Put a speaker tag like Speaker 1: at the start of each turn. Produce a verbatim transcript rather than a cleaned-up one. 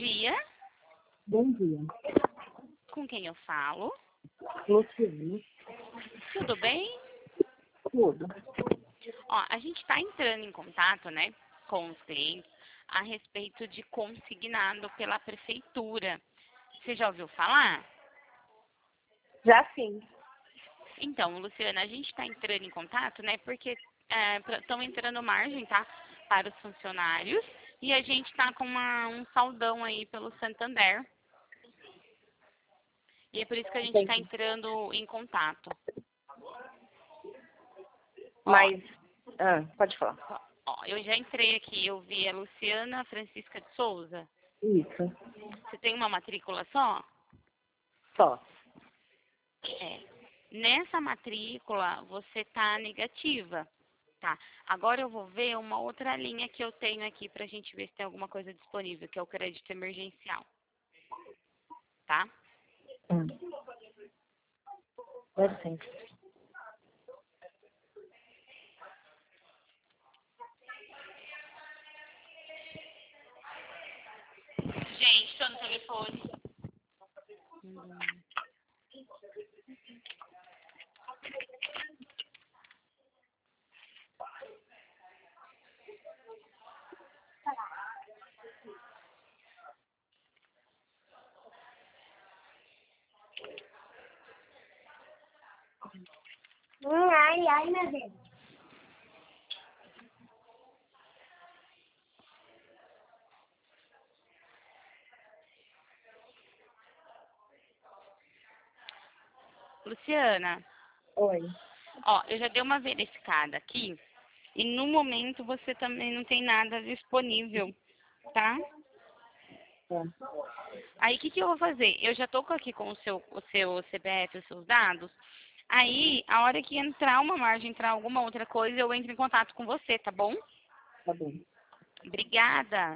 Speaker 1: dia.
Speaker 2: Bom dia.
Speaker 1: Com quem eu falo?
Speaker 2: Luciana.
Speaker 1: Tudo bem?
Speaker 2: Tudo.
Speaker 1: Ó, a gente está entrando em contato, né, com os clientes a respeito de consignado pela prefeitura. Você já ouviu falar?
Speaker 2: Já sim.
Speaker 1: Então, Luciana, a gente está entrando em contato, né, porque estão é, entrando margem, tá, para os funcionários e a gente está com uma, um saldão aí pelo Santander. E é por isso que a gente está entrando em contato.
Speaker 2: Mas, ah, pode falar.
Speaker 1: Ó, eu já entrei aqui, eu vi a Luciana Francisca de Souza.
Speaker 2: Isso.
Speaker 1: Você tem uma matrícula só?
Speaker 2: Só.
Speaker 1: É. Nessa matrícula, você tá negativa, tá? Agora eu vou ver uma outra linha que eu tenho aqui pra gente ver se tem alguma coisa disponível, que é o crédito emergencial. Tá?
Speaker 2: Hum. Deve sim.
Speaker 1: Gente, tô no telefone. Hum.
Speaker 2: Ai, ai, meu Deus.
Speaker 1: Luciana,
Speaker 2: Oi.
Speaker 1: ó, eu já dei uma verificada aqui e no momento você também não tem nada disponível, tá?
Speaker 2: É.
Speaker 1: Aí, o que, que eu vou fazer? Eu já tô aqui com o seu, o seu C P F, os seus dados. Aí, a hora que entrar uma margem, entrar alguma outra coisa, eu entro em contato com você, tá bom?
Speaker 2: Tá bom.
Speaker 1: Obrigada.